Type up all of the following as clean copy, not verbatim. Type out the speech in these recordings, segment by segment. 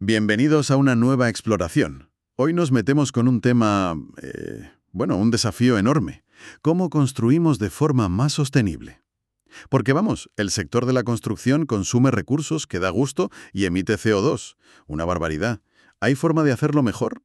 Bienvenidos a una nueva exploración. Hoy nos metemos con un tema, un desafío enorme. ¿Cómo construimos de forma más sostenible? Porque vamos, el sector de la construcción consume recursos que da gusto y emite CO2. Una barbaridad. ¿Hay forma de hacerlo mejor?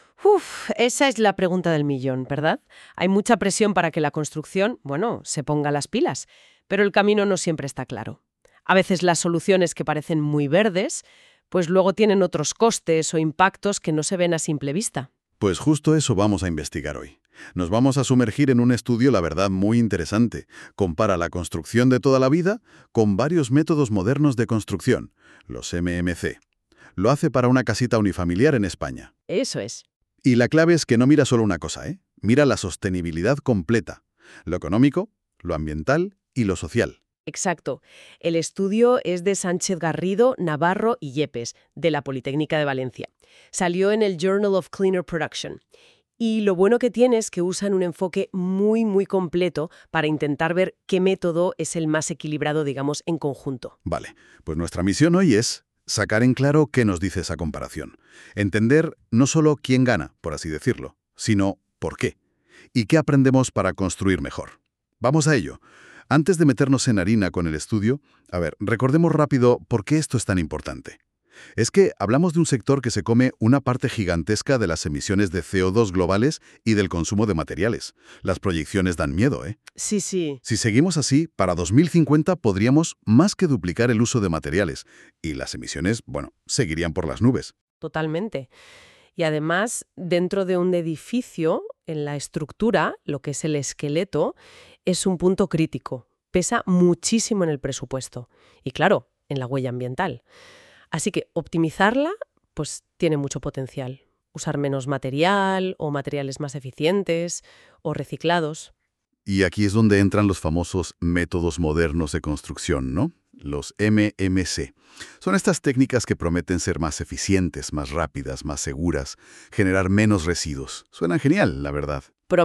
Esa es la pregunta del millón, ¿verdad? Hay mucha presión para que la construcción, se ponga las pilas, pero el camino no siempre está claro. A veces las soluciones que parecen muy verdes, pues luego tienen otros costes o impactos que no se ven a simple vista. Pues justo eso vamos a investigar hoy. Nos vamos a sumergir en un estudio, la verdad, muy interesante. Compara la construcción de toda la vida con varios métodos modernos de construcción, los MMC. Lo hace para una casita unifamiliar en España. Eso es. Y la clave es que no mira solo una cosa, ¿eh? Mira la sostenibilidad completa. Lo económico, lo ambiental y lo social. Exacto. El estudio es de Sánchez Garrido, Navarro y Yepes, de la Politécnica de Valencia. Salió en el Journal of Cleaner Production. Y lo bueno que tiene es que usan un enfoque muy completo para intentar ver qué método es el más equilibrado, digamos, en conjunto. Vale, pues nuestra misión hoy es sacar en claro qué nos dice esa comparación. Entender no solo quién gana, por así decirlo, sino por qué. Y qué aprendemos para construir mejor. Vamos a ello. Antes de meternos en harina con el estudio, recordemos rápido por qué esto es tan importante. Es que hablamos de un sector que se come una parte gigantesca de las emisiones de CO2 globales y del consumo de materiales. Las proyecciones dan miedo, ¿eh? Sí. Si seguimos así, para 2050 podríamos más que duplicar el uso de materiales y las emisiones, seguirían por las nubes. Totalmente. Y además, dentro de un edificio, en la estructura, lo que es el esqueleto, es un punto crítico. Pesa muchísimo en el presupuesto. Y claro, en la huella ambiental. Así que optimizarla, pues tiene mucho potencial. Usar menos material o materiales más eficientes o reciclados. Y aquí es donde entran los famosos métodos modernos de construcción, ¿no? Los MMC. Son estas técnicas que prometen ser más eficientes, más rápidas, más seguras, generar menos residuos. Suenan genial, la verdad.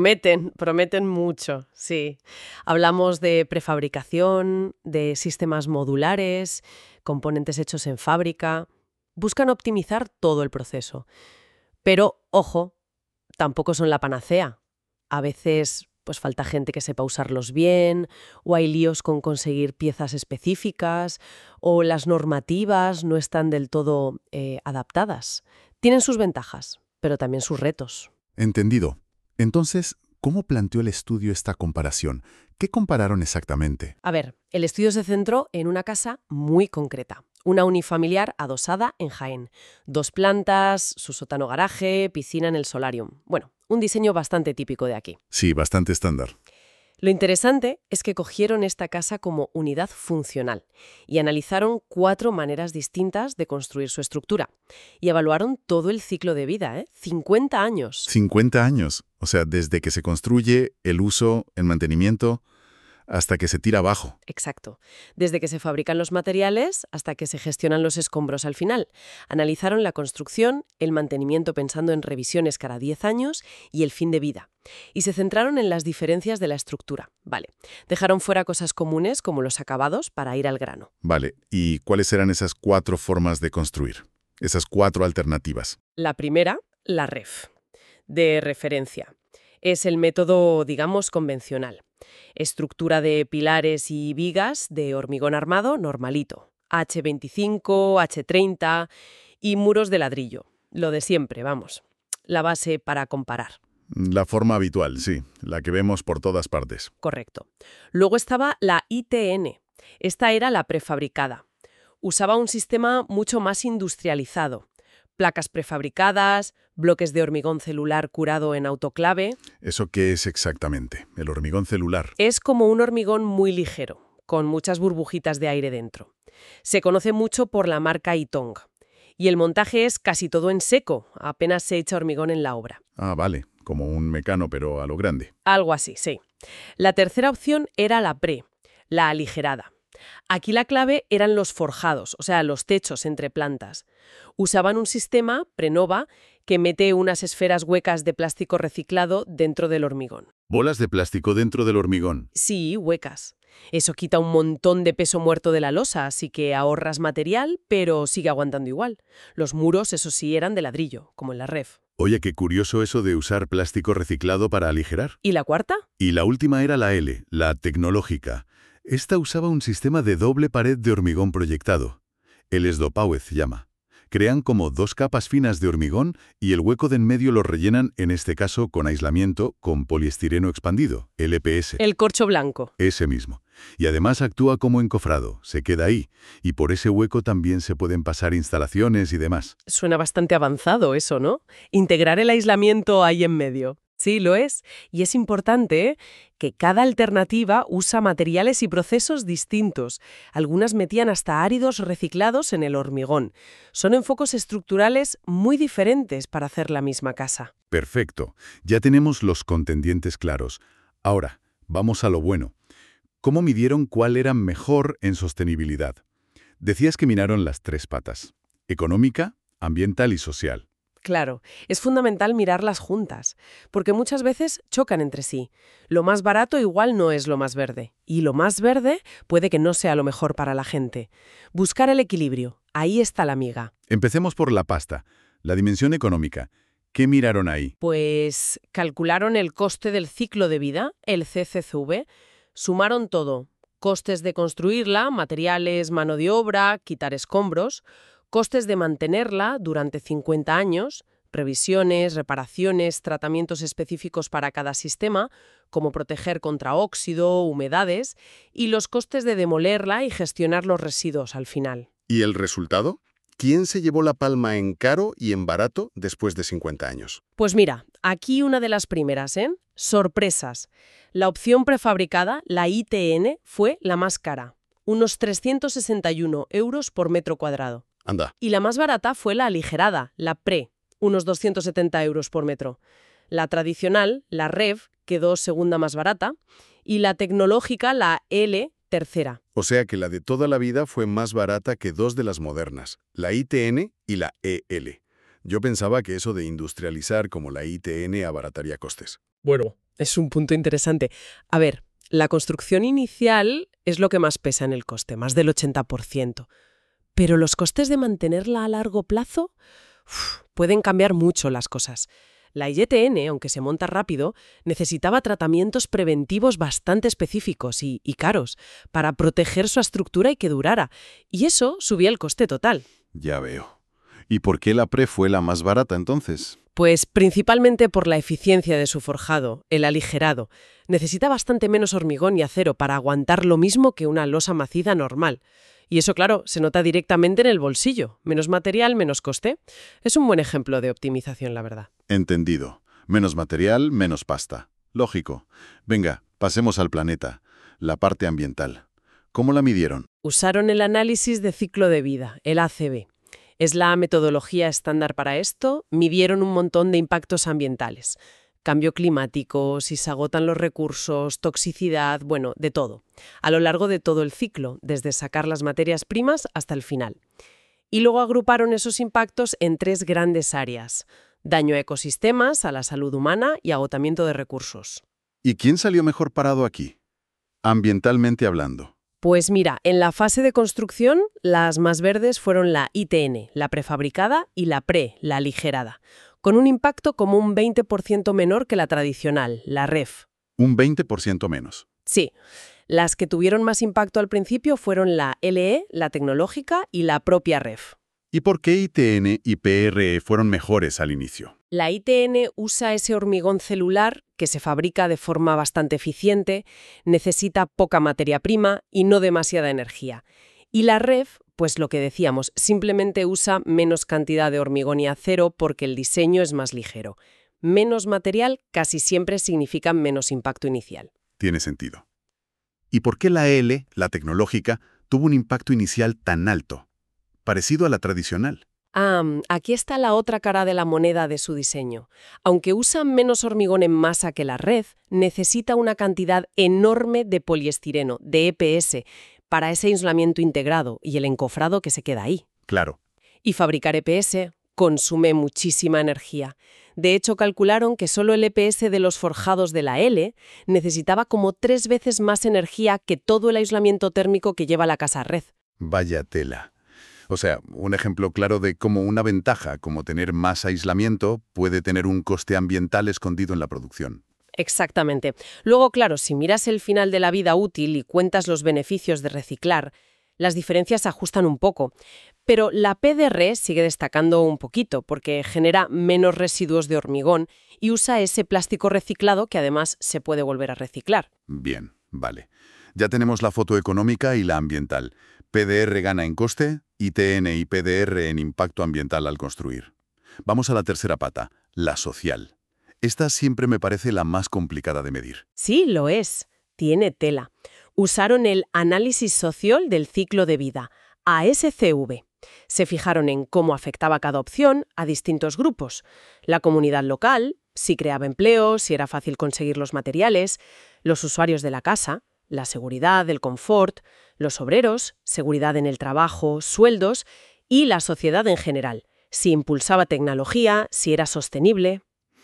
Prometen mucho, sí. Hablamos de prefabricación, de sistemas modulares, componentes hechos en fábrica. Buscan optimizar todo el proceso. Pero, ojo, tampoco son la panacea. A veces pues falta gente que sepa usarlos bien, o hay líos con conseguir piezas específicas, o las normativas no están del todo adaptadas. Tienen sus ventajas, pero también sus retos. Entendido. Entonces, ¿cómo planteó el estudio esta comparación? ¿Qué compararon exactamente? A ver, el estudio se centró en una casa muy concreta. Una unifamiliar adosada en Jaén. 2 plantas, su sótano-garaje, piscina en el solarium. Bueno, un diseño bastante típico de aquí. Sí, bastante estándar. Lo interesante es que cogieron esta casa como unidad funcional y analizaron 4 maneras distintas de construir su estructura. Y evaluaron todo el ciclo de vida, 50 años. 50 años. O sea, desde que se construye, el uso, el mantenimiento, hasta que se tira abajo. Exacto. Desde que se fabrican los materiales hasta que se gestionan los escombros al final. Analizaron la construcción, el mantenimiento pensando en revisiones cada 10 años y el fin de vida. Y se centraron en las diferencias de la estructura. Vale. Dejaron fuera cosas comunes como los acabados para ir al grano. Vale. ¿Y cuáles eran esas 4 formas de construir? Esas 4 alternativas. La primera, la REF, de referencia. Es el método, digamos, convencional. Estructura de pilares y vigas de hormigón armado normalito. H25, H30 y muros de ladrillo. Lo de siempre, vamos. La base para comparar. La forma habitual, sí. La que vemos por todas partes. Correcto. Luego estaba la ITN. Esta era la prefabricada. Usaba un sistema mucho más industrializado. Placas prefabricadas, bloques de hormigón celular curado en autoclave. ¿Eso qué es exactamente? El hormigón celular. Es como un hormigón muy ligero, con muchas burbujitas de aire dentro. Se conoce mucho por la marca Ytong. Y el montaje es casi todo en seco, apenas se echa hormigón en la obra. Ah, vale. Como un mecano, pero a lo grande. Algo así, sí. La tercera opción era la la aligerada. Aquí la clave eran los forjados, o sea, los techos entre plantas. Usaban un sistema, Prenova, que mete unas esferas huecas de plástico reciclado dentro del hormigón. Bolas de plástico dentro del hormigón. Sí, huecas. Eso quita un montón de peso muerto de la losa, así que ahorras material, pero sigue aguantando igual. Los muros, eso sí, eran de ladrillo, como en la REF. Oye, qué curioso eso de usar plástico reciclado para aligerar. ¿Y la cuarta? Y la última era la L, la tecnológica. Esta usaba un sistema de doble pared de hormigón proyectado. El esdopáuez llama. Crean como dos capas finas de hormigón y el hueco de en medio lo rellenan, en este caso, con aislamiento, con poliestireno expandido, LPS. El corcho blanco. Ese mismo. Y además actúa como encofrado, se queda ahí. Y por ese hueco también se pueden pasar instalaciones y demás. Suena bastante avanzado eso, ¿no? Integrar el aislamiento ahí en medio. Sí, lo es. Y es importante que cada alternativa usa materiales y procesos distintos. Algunas metían hasta áridos reciclados en el hormigón. Son enfocos estructurales muy diferentes para hacer la misma casa. Perfecto. Ya tenemos los contendientes claros. Ahora, vamos a lo bueno. ¿Cómo midieron cuál era mejor en sostenibilidad? Decías que miraron las tres patas: económica, ambiental y social. Claro, es fundamental mirarlas juntas, porque muchas veces chocan entre sí. Lo más barato igual no es lo más verde, y lo más verde puede que no sea lo mejor para la gente. Buscar el equilibrio, ahí está la miga. Empecemos por la pasta, la dimensión económica. ¿Qué miraron ahí? Pues calcularon el coste del ciclo de vida, el CCCV, sumaron todo: costes de construirla, materiales, mano de obra, quitar escombros, costes de mantenerla durante 50 años, revisiones, reparaciones, tratamientos específicos para cada sistema, como proteger contra óxido, humedades, y los costes de demolerla y gestionar los residuos al final. ¿Y el resultado? ¿Quién se llevó la palma en caro y en barato después de 50 años? Pues mira, aquí una de las primeras, ¿eh? Sorpresas. La opción prefabricada, la ITN, fue la más cara, unos 361 euros por metro cuadrado. Anda. Y la más barata fue la aligerada, la PRE, unos 270 euros por metro. La tradicional, la REV, quedó segunda más barata, y la tecnológica, la L, tercera. O sea que la de toda la vida fue más barata que dos de las modernas, la ITN y la EL. Yo pensaba que eso de industrializar como la ITN abarataría costes. Bueno, es un punto interesante. A ver, la construcción inicial es lo que más pesa en el coste, más del 80%. Pero los costes de mantenerla a largo plazo pueden cambiar mucho las cosas. La ITN, aunque se monta rápido, necesitaba tratamientos preventivos bastante específicos y caros para proteger su estructura y que durara. Y eso subía el coste total. Ya veo. ¿Y por qué la PRE fue la más barata entonces? Pues principalmente por la eficiencia de su forjado, el aligerado. Necesita bastante menos hormigón y acero para aguantar lo mismo que una losa maciza normal. Y eso, claro, se nota directamente en el bolsillo. Menos material, menos coste. Es un buen ejemplo de optimización, la verdad. Entendido. Menos material, menos pasta. Lógico. Venga, pasemos al planeta. La parte ambiental. ¿Cómo la midieron? Usaron el análisis de ciclo de vida, el ACV. Es la metodología estándar para esto. Midieron un montón de impactos ambientales. Cambio climático, si se agotan los recursos, toxicidad, bueno, de todo. A lo largo de todo el ciclo, desde sacar las materias primas hasta el final. Y luego agruparon esos impactos en tres grandes áreas: daño a ecosistemas, a la salud humana y agotamiento de recursos. ¿Y quién salió mejor parado aquí? Ambientalmente hablando. Pues mira, en la fase de construcción, las más verdes fueron la ITN, la prefabricada, y la PRE, la aligerada, con un impacto como un 20% menor que la tradicional, la REF. Un 20% menos. Sí, las que tuvieron más impacto al principio fueron la LE, la tecnológica, y la propia REF. ¿Y por qué ITN y PRE fueron mejores al inicio? La ITN usa ese hormigón celular que se fabrica de forma bastante eficiente, necesita poca materia prima y no demasiada energía. Y la REF, pues lo que decíamos, simplemente usa menos cantidad de hormigón y acero porque el diseño es más ligero. Menos material casi siempre significa menos impacto inicial. Tiene sentido. ¿Y por qué la L, la tecnológica, tuvo un impacto inicial tan alto? Parecido a la tradicional. Aquí está la otra cara de la moneda de su diseño. Aunque usa menos hormigón en masa que la REF, necesita una cantidad enorme de poliestireno, de EPS, para ese aislamiento integrado y el encofrado que se queda ahí. Claro. Y fabricar EPS consume muchísima energía. De hecho, calcularon que solo el EPS de los forjados de la L necesitaba como 3 veces más energía que todo el aislamiento térmico que lleva la casa red. Vaya tela. O sea, un ejemplo claro de cómo una ventaja, como tener más aislamiento, puede tener un coste ambiental escondido en la producción. Exactamente. Luego, claro, si miras el final de la vida útil y cuentas los beneficios de reciclar, las diferencias se ajustan un poco. Pero la PDR sigue destacando un poquito porque genera menos residuos de hormigón y usa ese plástico reciclado que además se puede volver a reciclar. Bien, vale. Ya tenemos la foto económica y la ambiental. PDR gana en coste, ITN y PDR en impacto ambiental al construir. Vamos a la tercera pata, la social. Esta siempre me parece la más complicada de medir. Sí, lo es. Tiene tela. Usaron el análisis social del ciclo de vida, ASCV. Se fijaron en cómo afectaba cada opción a distintos grupos. La comunidad local, si creaba empleo, si era fácil conseguir los materiales, los usuarios de la casa, la seguridad, el confort, los obreros, seguridad en el trabajo, sueldos y la sociedad en general, si impulsaba tecnología, si era sostenible.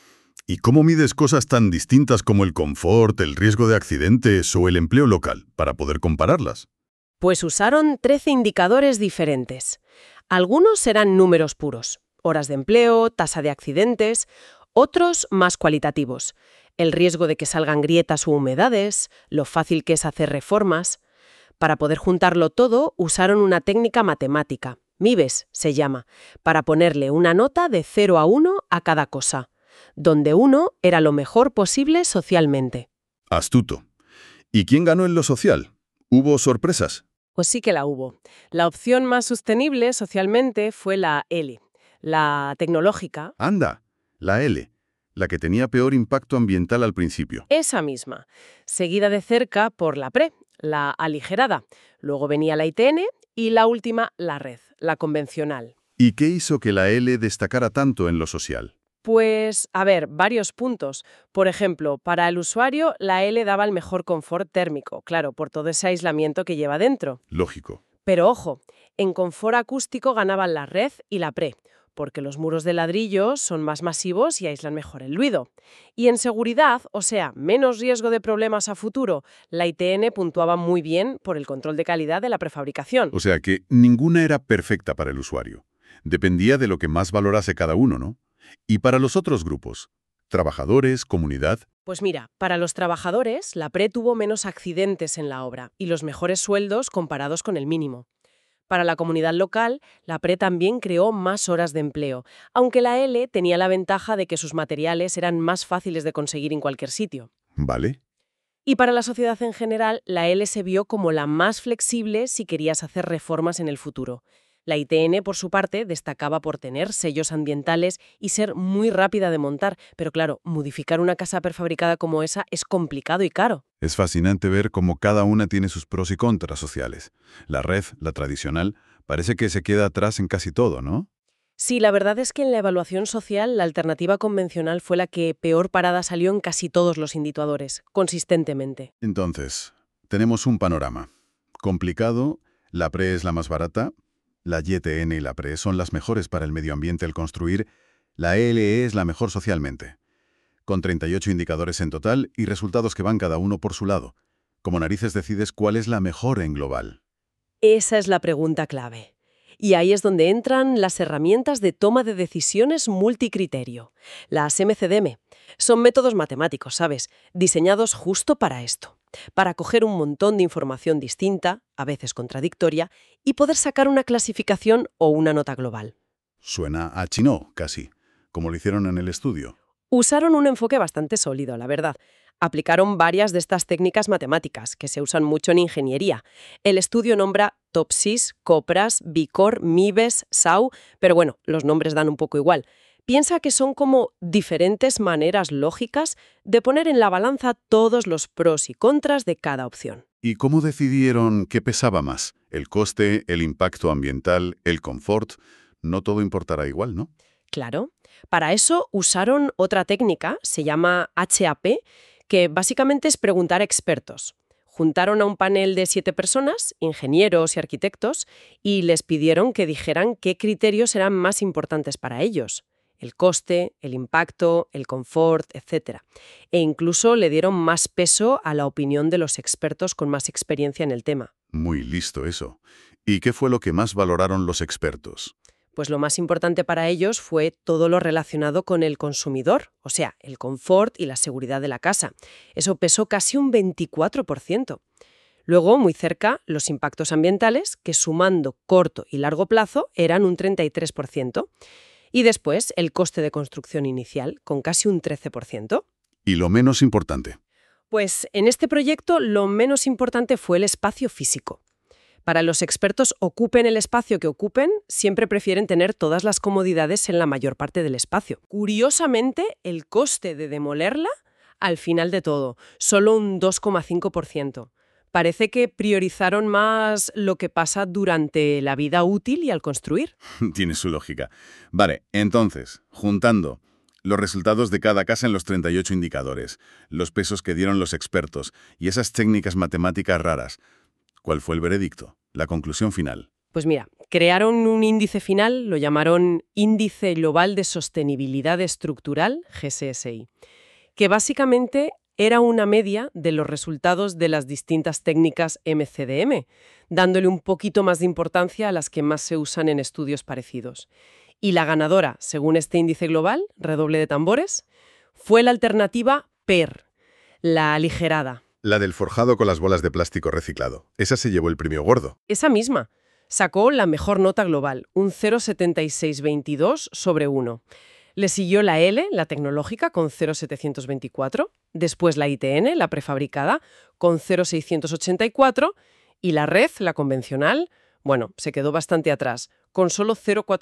¿Y cómo mides cosas tan distintas como el confort, el riesgo de accidentes o el empleo local para poder compararlas? Pues usaron 13 indicadores diferentes. Algunos eran números puros, horas de empleo, tasa de accidentes, otros más cualitativos, el riesgo de que salgan grietas u humedades, lo fácil que es hacer reformas. Para poder juntarlo todo, usaron una técnica matemática, MIBES se llama, para ponerle una nota de 0 a 1 a cada cosa, donde 1 era lo mejor posible socialmente. Astuto. ¿Y quién ganó en lo social? ¿Hubo sorpresas? Pues sí que la hubo. La opción más sostenible socialmente fue la L, la tecnológica. Anda, la L, la que tenía peor impacto ambiental al principio. Esa misma, seguida de cerca por la PRE, la aligerada. Luego venía la ITN y la última, la red, la convencional. ¿Y qué hizo que la L destacara tanto en lo social? Pues, a ver, varios puntos. Por ejemplo, para el usuario, la L daba el mejor confort térmico, claro, por todo ese aislamiento que lleva dentro. Lógico. Pero ojo, en confort acústico ganaban la red y la PRE, porque los muros de ladrillo son más masivos y aíslan mejor el ruido. Y en seguridad, o sea, menos riesgo de problemas a futuro, la ITN puntuaba muy bien por el control de calidad de la prefabricación. O sea que ninguna era perfecta para el usuario. Dependía de lo que más valorase cada uno, ¿no? ¿Y para los otros grupos? ¿Trabajadores, comunidad? Pues mira, para los trabajadores, la PRE tuvo menos accidentes en la obra y los mejores sueldos comparados con el mínimo. Para la comunidad local, la PRE también creó más horas de empleo, aunque la L tenía la ventaja de que sus materiales eran más fáciles de conseguir en cualquier sitio. Vale. Y para la sociedad en general, la L se vio como la más flexible si querías hacer reformas en el futuro. La ITN, por su parte, destacaba por tener sellos ambientales y ser muy rápida de montar, pero claro, modificar una casa prefabricada como esa es complicado y caro. Es fascinante ver cómo cada una tiene sus pros y contras sociales. La red, la tradicional, parece que se queda atrás en casi todo, ¿no? Sí, la verdad es que en la evaluación social, la alternativa convencional fue la que peor parada salió en casi todos los indicadores, consistentemente. Entonces, tenemos un panorama. Complicado, la PRE es la más barata, la YTN y la PRE son las mejores para el medio ambiente al construir, la LE es la mejor socialmente, con 38 indicadores en total y resultados que van cada uno por su lado. Como narices decides cuál es la mejor en global. Esa es la pregunta clave. Y ahí es donde entran las herramientas de toma de decisiones multicriterio, las MCDM. Son métodos matemáticos, ¿sabes? Diseñados justo para esto, para coger un montón de información distinta, a veces contradictoria, y poder sacar una clasificación o una nota global. Suena a chino, casi, como lo hicieron en el estudio. Usaron un enfoque bastante sólido, la verdad. Aplicaron varias de estas técnicas matemáticas, que se usan mucho en ingeniería. El estudio nombra TOPSIS, COPRAS, BICOR, MIBES, SAU, pero bueno, los nombres dan un poco igual. Piensa que son como diferentes maneras lógicas de poner en la balanza todos los pros y contras de cada opción. ¿Y cómo decidieron qué pesaba más? ¿El coste, el impacto ambiental, el confort? No todo importará igual, ¿no? Claro. Para eso usaron otra técnica, se llama HAP, que básicamente es preguntar a expertos. Juntaron a un panel de 7 personas, ingenieros y arquitectos, y les pidieron que dijeran qué criterios eran más importantes para ellos. El coste, el impacto, el confort, etc. E incluso le dieron más peso a la opinión de los expertos con más experiencia en el tema. Muy listo eso. ¿Y qué fue lo que más valoraron los expertos? Pues lo más importante para ellos fue todo lo relacionado con el consumidor, o sea, el confort y la seguridad de la casa. Eso pesó casi un 24%. Luego, muy cerca, los impactos ambientales, que sumando corto y largo plazo eran un 33%. Y después, el coste de construcción inicial, con casi un 13%. ¿Y lo menos importante? Pues en este proyecto lo menos importante fue el espacio físico. Para los expertos, ocupen el espacio que ocupen, siempre prefieren tener todas las comodidades en la mayor parte del espacio. Curiosamente, el coste de demolerla, al final de todo, solo un 2,5%. Parece que priorizaron más lo que pasa durante la vida útil y al construir. Tiene su lógica. Vale, entonces, juntando los resultados de cada casa en los 38 indicadores, los pesos que dieron los expertos y esas técnicas matemáticas raras, ¿cuál fue el veredicto? La conclusión final. Pues mira, crearon un índice final, lo llamaron Índice Global de Sostenibilidad Estructural, GSSI, que básicamente era una media de los resultados de las distintas técnicas MCDM, dándole un poquito más de importancia a las que más se usan en estudios parecidos. Y la ganadora, según este índice global, redoble de tambores, fue la alternativa PER, la aligerada. La del forjado con las bolas de plástico reciclado. Esa se llevó el premio gordo. Esa misma sacó la mejor nota global, un 0,7622 sobre 1. Le siguió la L, la tecnológica, con 0,724, después la ITN, la prefabricada, con 0,684, y la red, la convencional, bueno, se quedó bastante atrás, con solo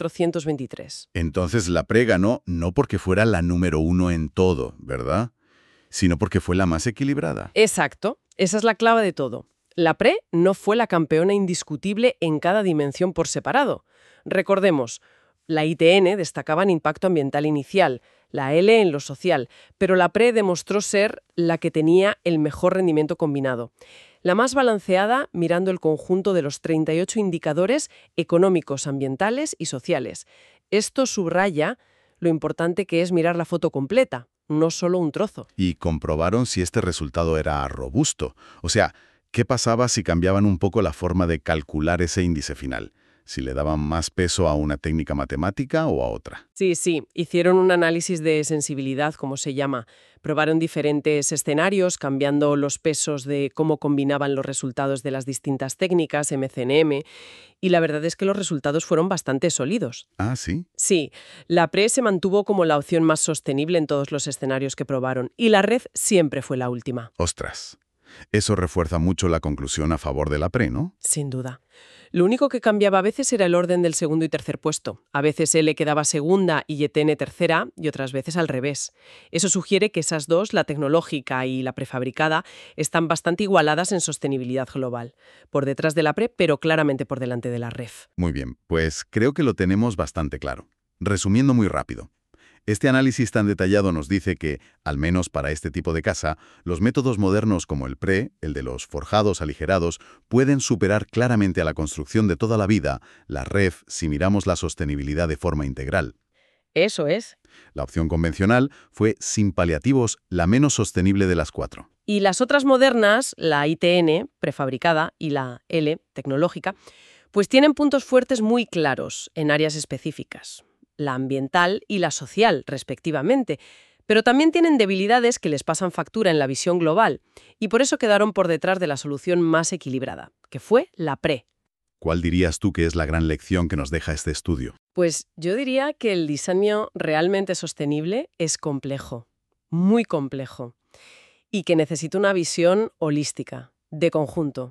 0,423. Entonces la PRE ganó no porque fuera la número 1 en todo, ¿verdad? Sino porque fue la más equilibrada. Exacto, esa es la clave de todo. La PRE no fue la campeona indiscutible en cada dimensión por separado. Recordemos, la ITN destacaba en impacto ambiental inicial, la L en lo social, pero la PRE demostró ser la que tenía el mejor rendimiento combinado. La más balanceada mirando el conjunto de los 38 indicadores económicos, ambientales y sociales. Esto subraya lo importante que es mirar la foto completa, no solo un trozo. Y comprobaron si este resultado era robusto. O sea, ¿qué pasaba si cambiaban un poco la forma de calcular ese índice final? Si le daban más peso a una técnica matemática o a otra. Sí, hicieron un análisis de sensibilidad, como se llama. Probaron diferentes escenarios, cambiando los pesos de cómo combinaban los resultados de las distintas técnicas, MCNM, y la verdad es que los resultados fueron bastante sólidos. Ah, ¿sí? Sí, la PRE se mantuvo como la opción más sostenible en todos los escenarios que probaron, y la red siempre fue la última. Ostras. Eso refuerza mucho la conclusión a favor de la PRE, ¿no? Sin duda. Lo único que cambiaba a veces era el orden del segundo y tercer puesto. A veces L quedaba segunda y YTN tercera, y otras veces al revés. Eso sugiere que esas dos, la tecnológica y la prefabricada, están bastante igualadas en sostenibilidad global. Por detrás de la PRE, pero claramente por delante de la REF. Muy bien, pues creo que lo tenemos bastante claro. Resumiendo muy rápido. Este análisis tan detallado nos dice que, al menos para este tipo de casa, los métodos modernos como el PRE, el de los forjados aligerados, pueden superar claramente a la construcción de toda la vida, la REF, si miramos la sostenibilidad de forma integral. Eso es. La opción convencional fue, sin paliativos, la menos sostenible de las 4. Y las otras modernas, la ITN, prefabricada, y la L, tecnológica, pues tienen puntos fuertes muy claros en áreas específicas. La ambiental y la social, respectivamente, pero también tienen debilidades que les pasan factura en la visión global, y por eso quedaron por detrás de la solución más equilibrada, que fue la PRE. ¿Cuál dirías tú que es la gran lección que nos deja este estudio? Pues yo diría que el diseño realmente sostenible es complejo, muy complejo, y que necesita una visión holística, de conjunto.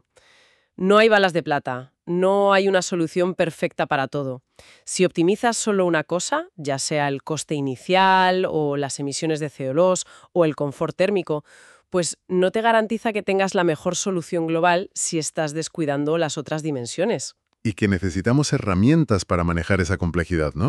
No hay balas de plata, no hay una solución perfecta para todo. Si optimizas solo una cosa, ya sea el coste inicial o las emisiones de CO2 o el confort térmico, pues no te garantiza que tengas la mejor solución global si estás descuidando las otras dimensiones. Y que necesitamos herramientas para manejar esa complejidad, ¿no?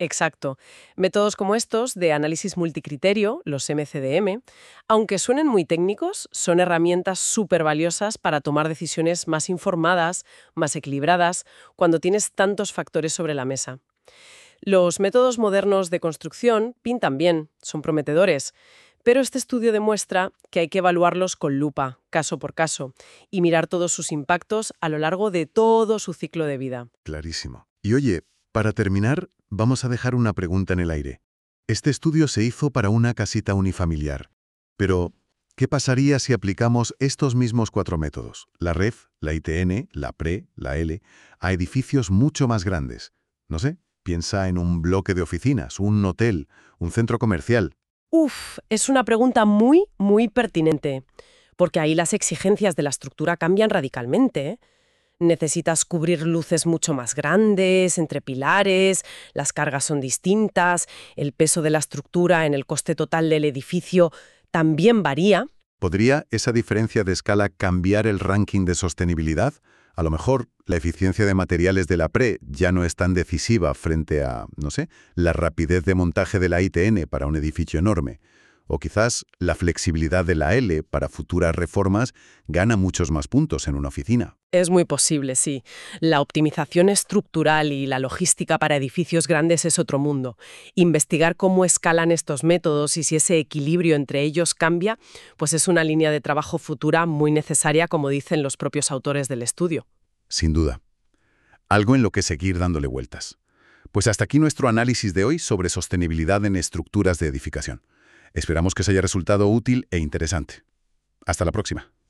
Exacto. Métodos como estos de análisis multicriterio, los MCDM, aunque suenen muy técnicos, son herramientas súper valiosas para tomar decisiones más informadas, más equilibradas, cuando tienes tantos factores sobre la mesa. Los métodos modernos de construcción pintan bien, son prometedores, pero este estudio demuestra que hay que evaluarlos con lupa, caso por caso, y mirar todos sus impactos a lo largo de todo su ciclo de vida. Clarísimo. Y oye, para terminar, vamos a dejar una pregunta en el aire. Este estudio se hizo para una casita unifamiliar, pero ¿qué pasaría si aplicamos estos mismos 4 métodos, la REF, la ITN, la PRE, la L, a edificios mucho más grandes? No sé, piensa en un bloque de oficinas, un hotel, un centro comercial. Es una pregunta muy, muy pertinente, porque ahí las exigencias de la estructura cambian radicalmente, ¿eh? Necesitas cubrir luces mucho más grandes, entre pilares, las cargas son distintas, el peso de la estructura en el coste total del edificio también varía. ¿Podría esa diferencia de escala cambiar el ranking de sostenibilidad? A lo mejor la eficiencia de materiales de la PRE ya no es tan decisiva frente a, no sé, la rapidez de montaje de la ITN para un edificio enorme. O quizás la flexibilidad de la L para futuras reformas gana muchos más puntos en una oficina. Es muy posible, sí. La optimización estructural y la logística para edificios grandes es otro mundo. Investigar cómo escalan estos métodos y si ese equilibrio entre ellos cambia, pues es una línea de trabajo futura muy necesaria, como dicen los propios autores del estudio. Sin duda. Algo en lo que seguir dándole vueltas. Pues hasta aquí nuestro análisis de hoy sobre sostenibilidad en estructuras de edificación. Esperamos que os haya resultado útil e interesante. Hasta la próxima.